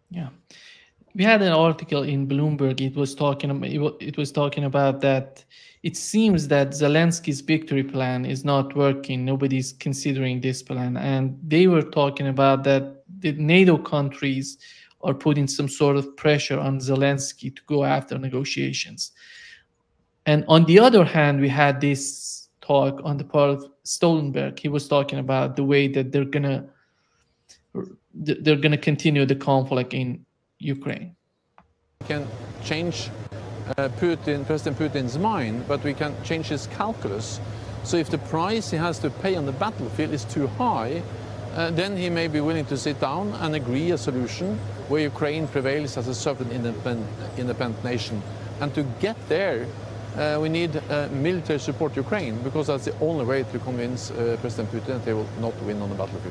Yeah. We had an article in Bloomberg. It was talking about that. It seems that Zelensky's victory plan is not working. Nobody's considering this plan, and they were talking about that the NATO countries are putting some sort of pressure on Zelensky to go after negotiations. And on the other hand, we had this talk on the part of Stoltenberg. He was talking about the way that they're gonna continue the conflict in Ukraine. Can change President Putin's mind, but we can change his calculus. So if the price he has to pay on the battlefield is too high, then he may be willing to sit down and agree a solution where Ukraine prevails as a sovereign independent nation. And to get there, we need military support Ukraine, because that's the only way to convince President Putin that they will not win on the battlefield.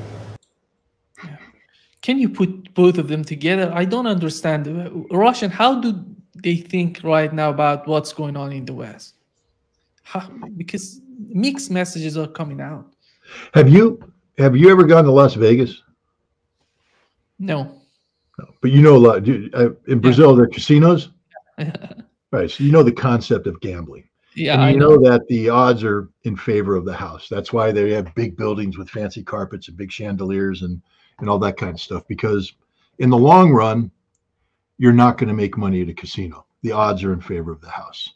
Can you put both of them together? I don't understand. Russian, how do they think right now about what's going on in the West? Because mixed messages are coming out. Have you ever gone to Las Vegas? No. But you know a lot. In Brazil, there are casinos. Right. So you know the concept of gambling. Yeah, and I you know that the odds are in favor of the house. That's why they have big buildings with fancy carpets and big chandeliers and all that kind of stuff. Because in the long run, you're not going to make money at a casino. The odds are in favor of the house.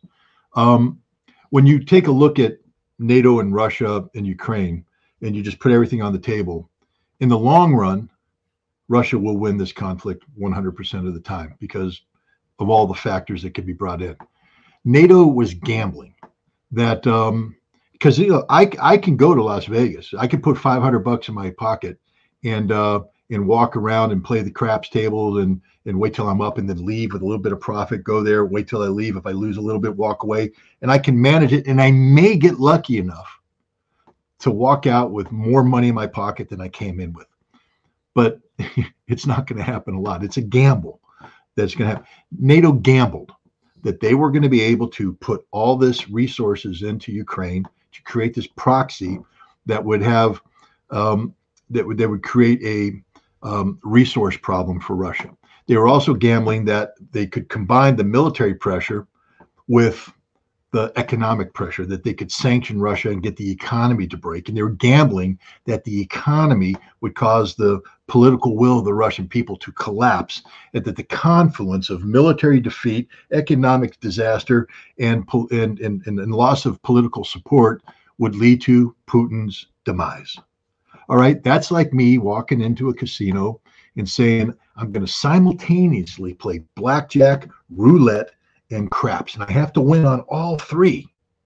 When you take a look at NATO and Russia and Ukraine, and you just put everything on the table, in the long run, Russia will win this conflict 100% of the time because of all the factors that could be brought in. NATO was gambling that because I can go to Las Vegas. I can put $500 in my pocket and walk around and play the craps table and wait till I'm up and then leave with a little bit of profit, go there, wait till I leave. If I lose a little bit, walk away, and I can manage it. And I may get lucky enough to walk out with more money in my pocket than I came in with. But it's not going to happen a lot. It's a gamble that's going to happen. NATO gambled that they were going to be able to put all this resources into Ukraine to create this proxy that would have that would create a resource problem for Russia. They were also gambling that they could combine the military pressure with the economic pressure, that they could sanction Russia and get the economy to break. And they were gambling that the economy would cause the political will of the Russian people to collapse, and that the confluence of military defeat, economic disaster, and loss of political support would lead to Putin's demise. All right, that's like me walking into a casino and saying, I'm going to simultaneously play blackjack, roulette, and craps, and I have to win on all three,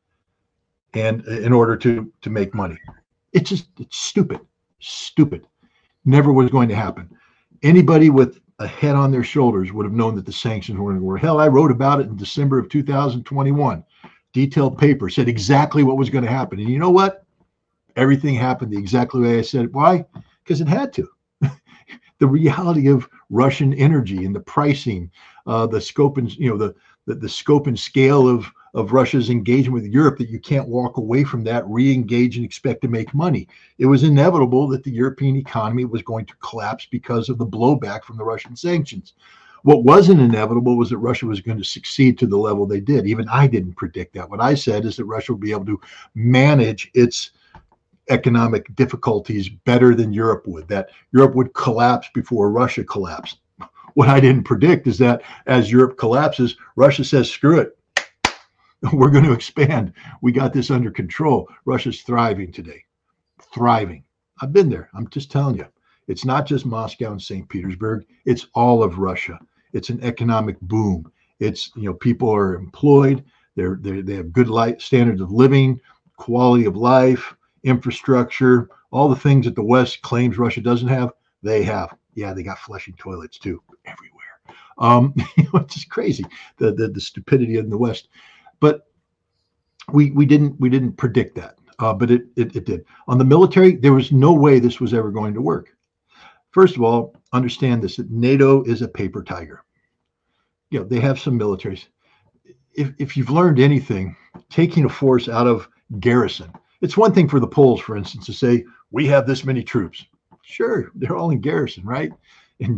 and in order to make money. It's stupid. Never was going to happen. Anybody with a head on their shoulders would have known that the sanctions were going to work. Hell, I wrote about it in December of 2021. Detailed paper said exactly what was going to happen, and you know what? Everything happened exactly the way I said it. Why? Because it had to. The reality of Russian energy and the pricing, the scope and the scope and scale of Russia's engagement with Europe, that you can't walk away from that, re-engage, and expect to make money. It was inevitable that the European economy was going to collapse because of the blowback from the Russian sanctions. What wasn't inevitable was that Russia was going to succeed to the level they did. Even I didn't predict that. What I said is that Russia would be able to manage its economic difficulties better than Europe would, that Europe would collapse before Russia collapsed. What I didn't predict is that as Europe collapses, Russia says, screw it. We're going to expand. We got this under control. Russia's thriving today. Thriving. I've been there. I'm just telling you. It's not just Moscow and St. Petersburg. It's all of Russia. It's an economic boom. It's, people are employed. They have good standards of living, quality of life, infrastructure, all the things that the West claims Russia doesn't have, they have. Yeah, they got flushing toilets too everywhere. It's just crazy, the stupidity in the West. But we didn't predict that, but it did. On the military, there was no way this was ever going to work. First of all, understand this: that NATO is a paper tiger. They have some militaries. If you've learned anything, taking a force out of garrison. It's one thing for the Poles, for instance, to say, we have this many troops. Sure, they're all in garrison, right? And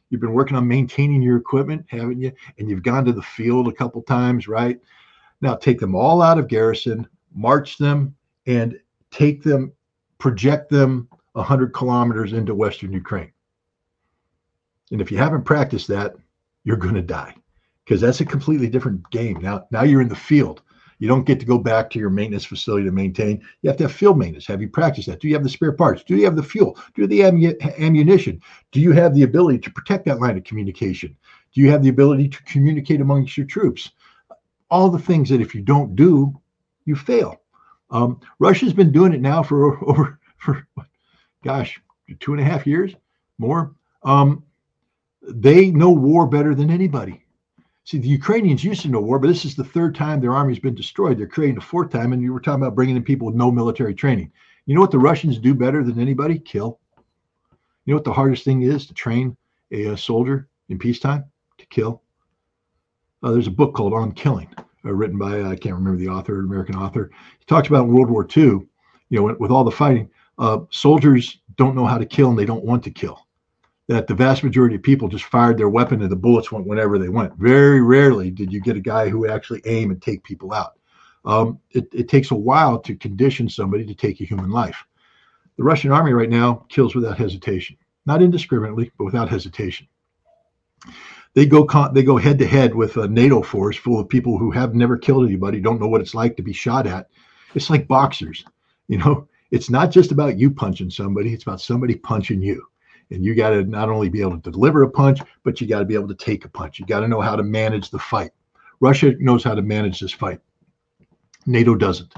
You've been working on maintaining your equipment, haven't you? And you've gone to the field a couple times, right? Now take them all out of garrison, march them, and take them, project them 100 kilometers into Western Ukraine. And if you haven't practiced that, you're going to die, because that's a completely different game. Now you're in the field. You don't get to go back to your maintenance facility to maintain. You have to have field maintenance. Have you practiced that? Do you have the spare parts? Do you have the fuel? Do you have the ammunition? Do you have the ability to protect that line of communication? Do you have the ability to communicate amongst your troops? All the things that if you don't do, you fail. Russia's been doing it now for gosh, 2.5 years, more. They know war better than anybody. See, the Ukrainians used to know war, but this is the 3rd time their army's been destroyed. They're creating a 4th time, and you were talking about bringing in people with no military training. You know what the Russians do better than anybody? Kill. You know what the hardest thing is to train a soldier in peacetime? To kill. There's a book called On Killing, written by, I can't remember the author, an American author. He talks about in World War II, you know, with all the fighting, soldiers don't know how to kill, and they don't want to kill. That the vast majority of people just fired their weapon and the bullets went whenever they went. Very rarely did you get a guy who actually aim and take people out. It takes a while to condition somebody to take a human life. The Russian army right now kills without hesitation, not indiscriminately, but without hesitation. They go head to head with a NATO force full of people who have never killed anybody, don't know what it's like to be shot at. It's like boxers, you know. It's not just about you punching somebody; it's about somebody punching you. And you got to not only be able to deliver a punch, but you got to be able to take a punch. You got to know how to manage the fight. Russia knows how to manage this fight. NATO doesn't.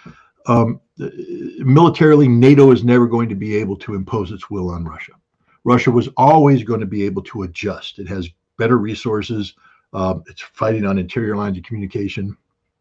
Militarily, NATO is never going to be able to impose its will on Russia. Russia was always going to be able to adjust. It has better resources. It's fighting on interior lines of communication.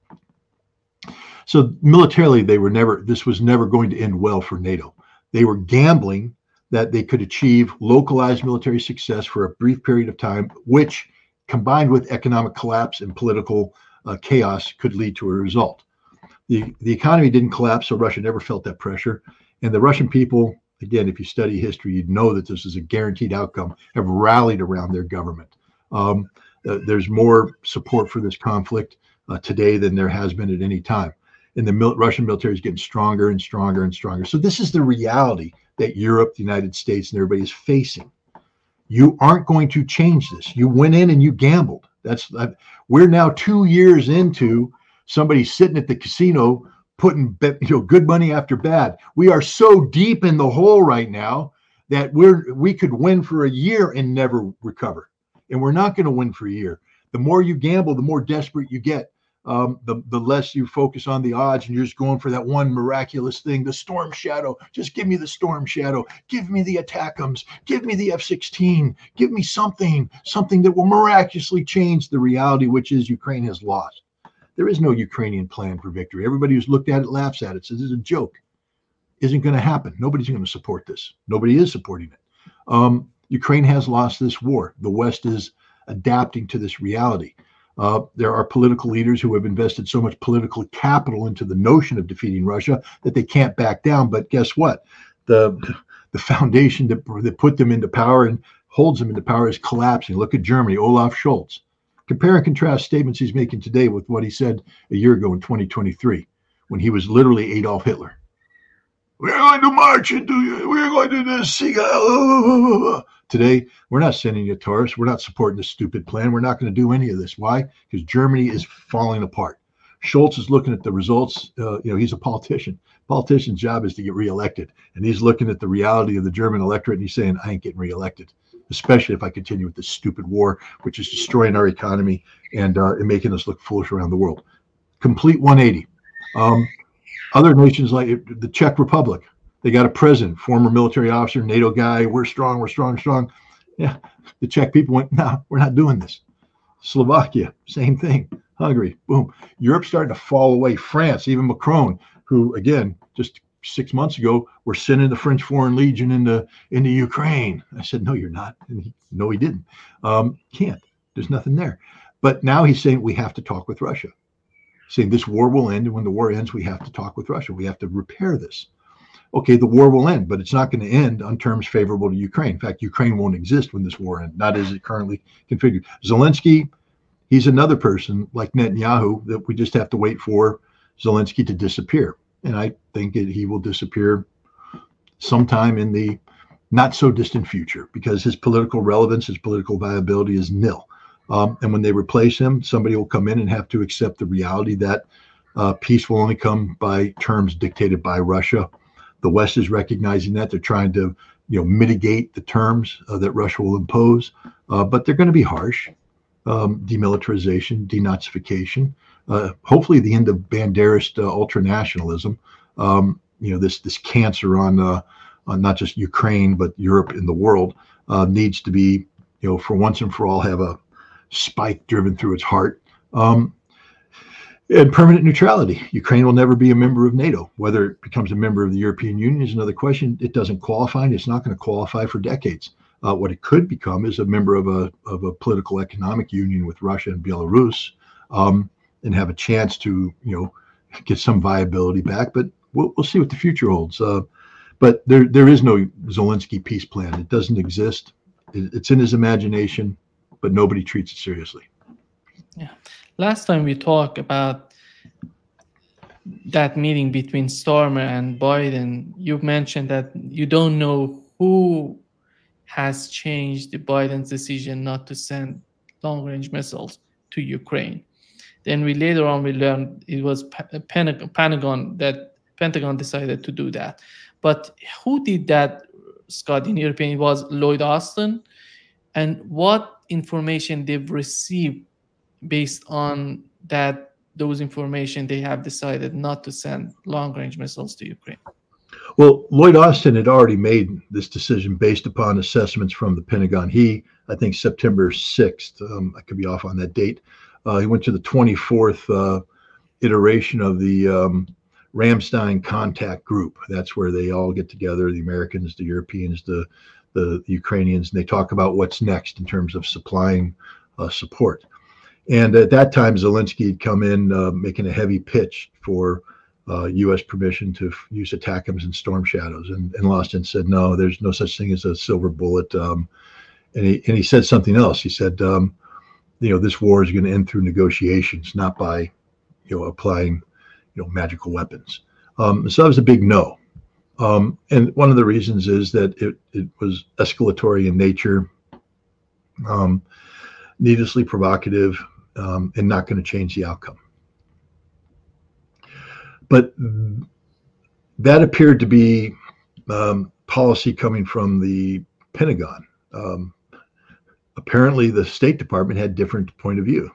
So militarily, this was never going to end well for NATO. They were gambling that they could achieve localized military success for a brief period of time, which, combined with economic collapse and political chaos, could lead to a result. The economy didn't collapse, so Russia never felt that pressure. And the Russian people, again, if you study history, you'd know that this is a guaranteed outcome, have rallied around their government. There's more support for this conflict today than there has been at any time. And the Russian military is getting stronger and stronger and stronger. So this is the reality that Europe, the United States, and everybody is facing. You aren't going to change this. You went in and you gambled. We're now 2 years into somebody sitting at the casino putting good money after bad. We are so deep in the hole right now that we could win for a year and never recover. And we're not going to win for a year. The more you gamble, the more desperate you get. The less you focus on the odds, and you're just going for that one miraculous thing, the Storm Shadow. Just give me the Storm Shadow. Give me the ATACMS. Give me the F-16. Give me something that will miraculously change the reality, which is Ukraine has lost. There is no Ukrainian plan for victory. Everybody who's looked at it laughs at it, says it's a joke. Isn't going to happen. Nobody's going to support this. Nobody is supporting it. Ukraine has lost this war. The West is adapting to this reality. There are political leaders who have invested so much political capital into the notion of defeating Russia that they can't back down. But guess what? The foundation that put them into power and holds them into power is collapsing. Look at Germany, Olaf Scholz. Compare and contrast statements he's making today with what he said a year ago in 2023, when he was literally Adolf Hitler. We're going to march into, we're going to do this. Today, we're not sending you Taurus. We're not supporting this stupid plan. We're not going to do any of this. Why? Because Germany is falling apart. Scholz is looking at the results. He's a politician. Politician's job is to get reelected. And he's looking at the reality of the German electorate, and he's saying, I ain't getting reelected, especially if I continue with this stupid war, which is destroying our economy and making us look foolish around the world. Complete 180. Other nations like the Czech Republic, they got a president, former military officer, NATO guy. We're strong, we're strong, strong. Yeah, the Czech people went, no, we're not doing this. Slovakia, same thing. Hungary, boom. Europe's starting to fall away. France, even Macron, who, again, just 6 months ago, were sending the French Foreign Legion into Ukraine. I said, no, you're not. And no, he didn't. Can't. There's nothing there. But now he's saying we have to talk with Russia. Saying this war will end, and when the war ends, we have to talk with Russia. We have to repair this. okay, the war will end, but it's not going to end on terms favorable to Ukraine. In fact, Ukraine won't exist when this war ends, not as it currently configured. Zelensky, he's another person like Netanyahu that we just have to wait for Zelensky to disappear. And I think he will disappear sometime in the not so distant future because his political relevance, his political viability is nil. And when they replace him, somebody will come in and have to accept the reality that peace will only come by terms dictated by Russia. The West is recognizing that. They're trying to, mitigate the terms that Russia will impose, but they're going to be harsh. Demilitarization, denazification, hopefully the end of Banderist ultranationalism. This cancer on not just Ukraine but Europe and the world needs to be, for once and for all, have a spike driven through its heart. And permanent neutrality. Ukraine will never be a member of NATO. Whether it becomes a member of the European Union is another question. It doesn't qualify, and it's not going to qualify for decades. What it could become is a member of a political economic union with Russia and Belarus, and have a chance to get some viability back. But we'll see what the future holds. But there is no Zelensky peace plan. It doesn't exist. It's in his imagination, but nobody treats it seriously. Yeah. Last time we talked about that meeting between Starmer and Biden, you mentioned that you don't know who has changed Biden's decision not to send long-range missiles to Ukraine. Then later on we learned it was Pentagon decided to do that. But who did that, Scott? In your opinion, it was Lloyd Austin, and what information they've received based on those information they have decided not to send long-range missiles to Ukraine? Well, Lloyd Austin had already made this decision based upon assessments from the Pentagon. I think September 6th, I could be off on that date, he went to the 24th iteration of the Ramstein Contact Group. That's where they all get together, the Americans, the Europeans, the Ukrainians, and they talk about what's next in terms of supplying support. And at that time, Zelensky had come in making a heavy pitch for U.S. permission to use ATACMS and Storm Shadows. And Austin said, no, there's no such thing as a silver bullet. And he said something else. He said, this war is going to end through negotiations, not by, applying, magical weapons. So that was a big no. And one of the reasons is that it was escalatory in nature, needlessly provocative, and not going to change the outcome. But that appeared to be policy coming from the Pentagon. Apparently, the State Department had different point of view.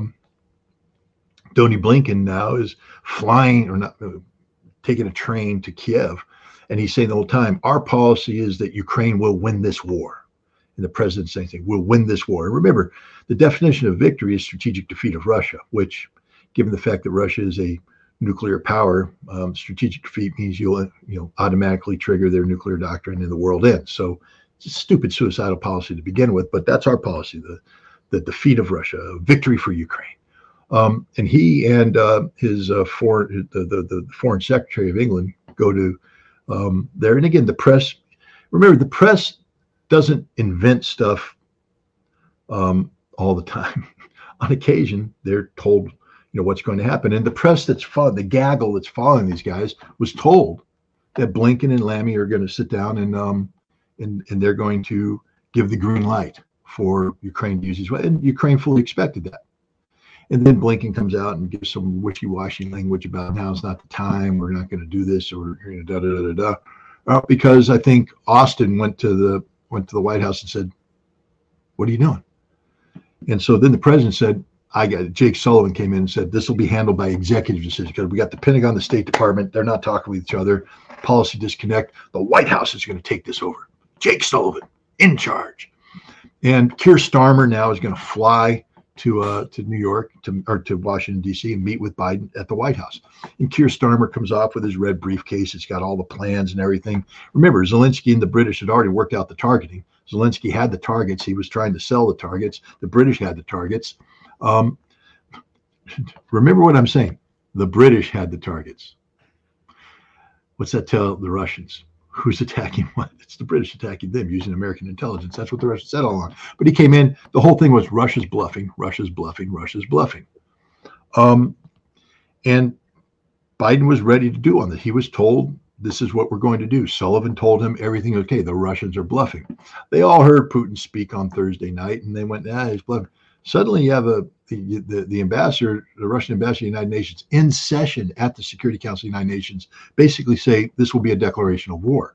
Tony Blinken now is flying or not taking a train to Kiev, and he's saying the whole time, our policy is that Ukraine will win this war. And the president's saying, we'll win this war. And remember, the definition of victory is strategic defeat of Russia, which, given the fact that Russia is a nuclear power, strategic defeat means you'll automatically trigger their nuclear doctrine and the world ends. So it's a stupid suicidal policy to begin with, but that's our policy, the defeat of Russia, victory for Ukraine. And he and his foreign secretary of England go to there. And again, the press, remember, the press doesn't invent stuff all the time. On occasion, they're told, what's going to happen. And the press the gaggle that's following these guys was told that Blinken and Lammy are going to sit down and they're going to give the green light for Ukraine to use these weapons. And Ukraine fully expected that. And then Blinken comes out and gives some wishy-washy language about now's not the time, we're not going to do this, or because I think Austin went to the White House and said, "What are you doing?" And so then the president said, Jake Sullivan came in and said, this will be handled by executive decision because we got the Pentagon, the State Department, they're not talking with each other, policy disconnect. The White House is going to take this over. Jake Sullivan in charge. And Keir Starmer now is going to fly to New York to Washington, D.C. and meet with Biden at the White House. And Keir Starmer comes off with his red briefcase. It's got all the plans and everything. Remember, Zelensky and the British had already worked out the targeting. Zelensky had the targets. He was trying to sell the targets. The British had the targets. Remember what I'm saying. The British had the targets. What's that tell the Russians? Who's attacking what? It's the British attacking them using American intelligence. That's what the Russians said all along. But he came in, the whole thing was Russia's bluffing, Russia's bluffing, Russia's bluffing. And Biden was ready to do on this. He was told, this is what we're going to do. Sullivan told him everything okay. The Russians are bluffing. They all heard Putin speak on Thursday night, and they went, he's bluffing. Suddenly you have the ambassador, the Russian ambassador to the United Nations, in session at the Security Council of the United Nations, basically say this will be a declaration of war.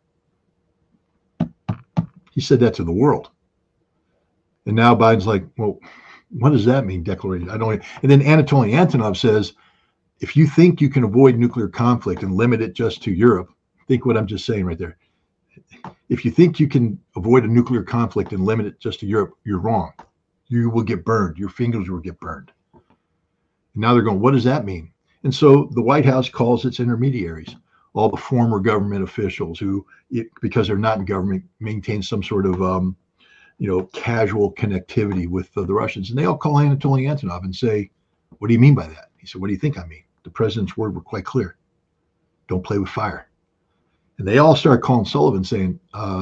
He said that to the world. And now Biden's like, well, what does that mean, declaration? I don't. And then Anatoly Antonov says, if you think you can avoid nuclear conflict and limit it just to Europe, think what I'm just saying right there. If you think you can avoid a nuclear conflict and limit it just to Europe, you're wrong. You will get burned. Your fingers will get burned. And now they're going, what does that mean? And so the White House calls its intermediaries, all the former government officials who, because they're not in government, maintain some sort of, casual connectivity with the Russians. And they all call Anatoly Antonov and say, what do you mean by that? He said, what do you think I mean? The president's word were quite clear. Don't play with fire. And they all start calling Sullivan saying,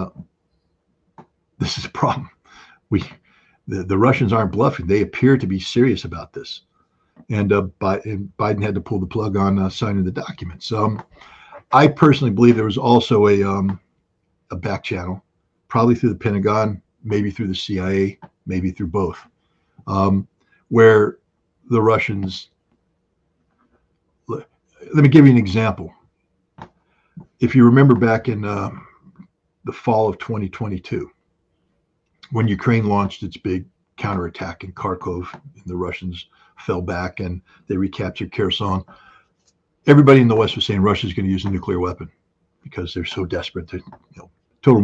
this is a problem. The Russians aren't bluffing. They appear to be serious about this. And Biden had to pull the plug on signing the documents. I personally believe there was also a back channel, probably through the Pentagon, maybe through the CIA, maybe through both, where the Russians, let me give you an example. If you remember back in the fall of 2022, when Ukraine launched its big counterattack in Kharkov, and the Russians fell back and they recaptured Kherson, everybody in the West was saying Russia's going to use a nuclear weapon because they're so desperate. To, total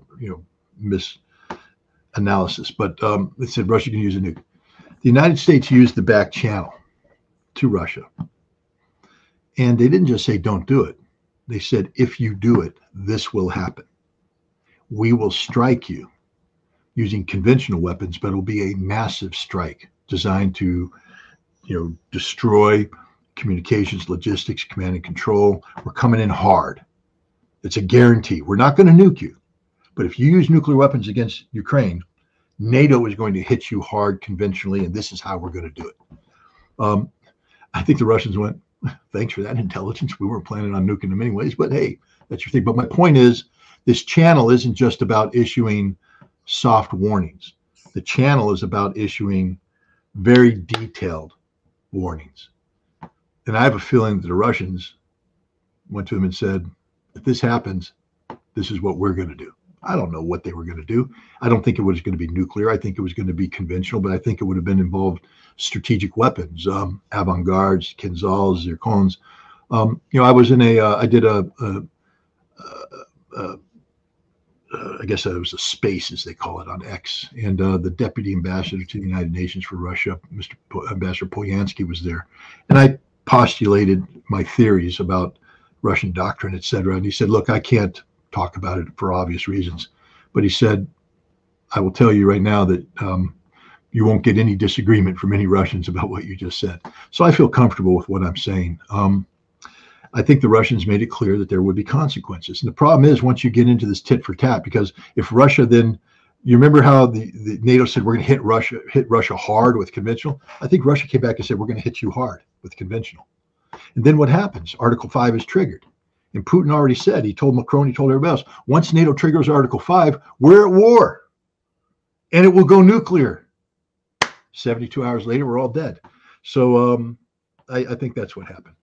misanalysis. But they said Russia can use a nuke. The United States used the back channel to Russia, and they didn't just say don't do it. They said if you do it, this will happen. We will strike you using conventional weapons, but it'll be a massive strike designed to, destroy communications, logistics, command and control. We're coming in hard. It's a guarantee. We're not going to nuke you, but if you use nuclear weapons against Ukraine, NATO is going to hit you hard conventionally, and this is how we're going to do it. I think the Russians went, thanks for that intelligence. We weren't planning on nuking them anyways, but hey, that's your thing. But my point is, this channel isn't just about issuing soft warnings. The channel is about issuing very detailed warnings. And I have a feeling that the Russians went to him and said, if this happens, this is what we're going to do. I don't know what they were going to do. I don't think it was going to be nuclear. I think it was going to be conventional, but I think it would have been involved strategic weapons, avant-gardes, Kinzhals, zircons. I was in I did I guess it was a space, as they call it, on X. And the deputy ambassador to the United Nations for Russia, Mr. Ambassador Polyansky, was there. And I postulated my theories about Russian doctrine, et cetera. And he said, look, I can't talk about it for obvious reasons. But he said, I will tell you right now that you won't get any disagreement from any Russians about what you just said. So I feel comfortable with what I'm saying. I think the Russians made it clear that there would be consequences. And the problem is, once you get into this tit for tat, because if Russia then, you remember how the NATO said we're going to hit Russia hard with conventional? I think Russia came back and said we're going to hit you hard with conventional. And then what happens? Article 5 is triggered. And Putin already said, he told Macron, he told everybody else, once NATO triggers Article 5, we're at war. And it will go nuclear. 72 hours later, we're all dead. So I think that's what happened.